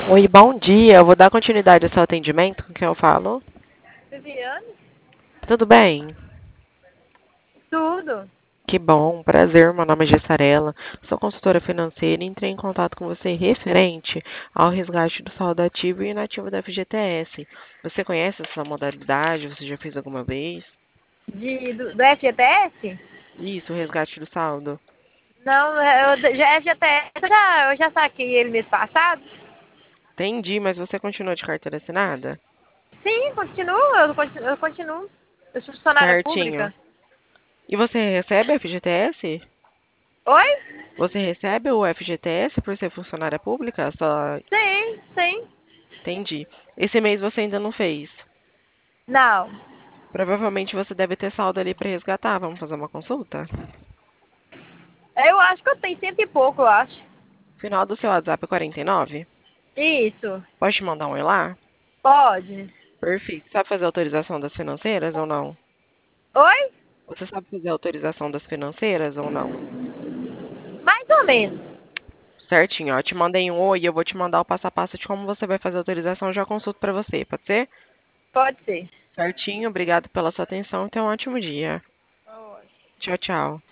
Oi, bom dia. Eu vou dar continuidade ao seu atendimento com quem eu falo. Viviane? Tudo bem? Tudo. Que bom, prazer. Meu nome é Gessarela. Sou consultora financeira e entrei em contato com você referente ao resgate do saldo ativo e inativo da FGTS. Você conhece essa modalidade? Você já fez alguma vez? Do FGTS? Isso, o resgate do saldo. Não, FGTS, eu já saquei ele mês passado. Entendi, mas você continua de carteira assinada? Sim, eu continuo. Eu sou funcionária Certinho. pública. E você recebe a FGTS? Oi? Você recebe o FGTS por ser funcionária pública? Só Sim, sim. entendi. Esse mês você ainda não fez. Não. Provavelmente você deve ter saldo ali para resgatar. Vamos fazer uma consulta? Eu acho que eu tenho cento e pouco, eu acho. Final do seu WhatsApp é 49? Isso. Pode te mandar um oi lá? Pode. Perfeito. Sabe fazer autorização das financeiras ou não? Oi? Você sabe fazer autorização das financeiras ou não? Mais ou menos. Certinho, ó. Te mandei um oi e eu vou te mandar o passo a passo de como você vai fazer a autorização. Eu já consulto para você, pode ser? Pode ser. Certinho, obrigado pela sua atenção e tenha um ótimo dia. Tchau, tchau.